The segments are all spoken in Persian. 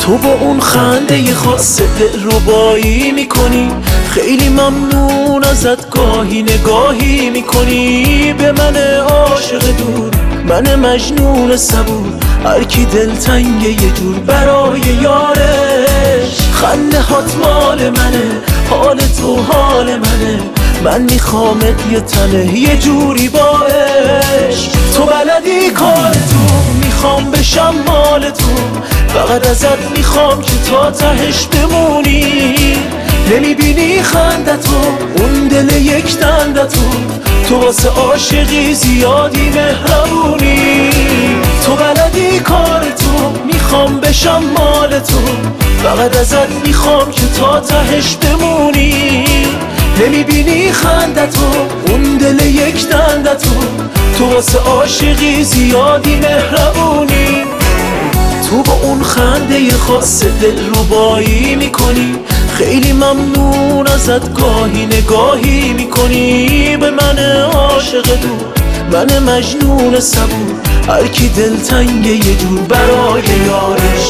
تو با اون خنده خاص دلربایی میکنی، خیلی ممنون ازت گاهی نگاهی میکنی. به من عاشق دور، من مجنون صبور، هر کی دلتنگه یه جور برای یارش. خنده هات مال منه، حال تو حال منه، من میخوامت یه تنه یه جوری با عشق. تو بلدی کار تو، میخوام بشم مال تو، فقط ازت میخوام که تا تهش بمونی. نمیبینی خندتو، اون دل یک دندتو، تو واسه عاشقی زیادی مهربونی. تو بلدی کار تو، میخوام بشم مال تو، فقط ازت میخوام که تا تهش بمونی. نمیبینی خندتو، اون دل یک دندتو، تو واسه عاشقی زیادی مهربونی. تو با اون خنده خاص دلربایی میکنی، خیلی ممنون ازت گاهی نگاهی میکنی. به من عاشق دور، من مجنون صبور، هر کی دلتنگه یه جور برای یارش.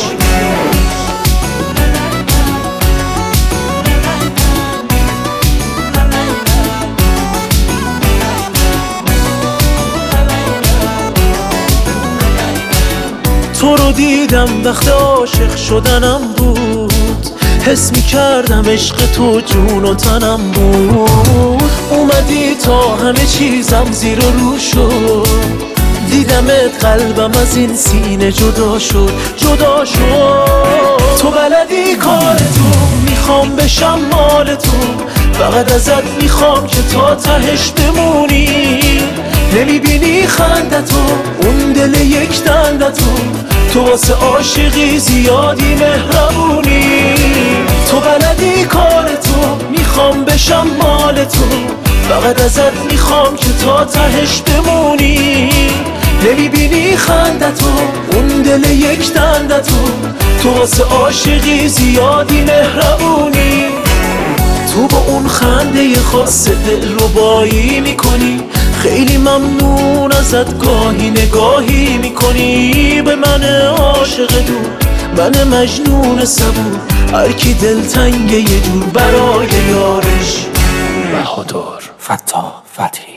تو رو دیدم وقت عاشق شدنم بود، حس میکردم عشق تو جون و تنم بود. اومدی تا همه چیزم زیر و رو شد، دیدمت قلبم از این سینه جدا شد جدا شد. تو بلدی کار تو، میخوام بشم مال تو، فقط ازت میخوام که تا تهش بمونی. نمیبینی خندتو، اون دل یک دندتو، تو واسه عاشقی زیادی مهربونی. تو بلدی کار تو، میخوام بشم مال تو، فقط ازت میخوام که تا تهش بمونی. نمیبینی خندتو، اون دل یک دندتو، تو واسه عاشقی زیادی مهربونی. تو با اون خنده خاص دلربایی میکنی، خیلی ممنون ازت گاهی نگاهی میکنی. به من عاشق دور، من مجنون صبور، هر کی دلتنگه یه جور برای یارش. بهادر فتاح فتحی.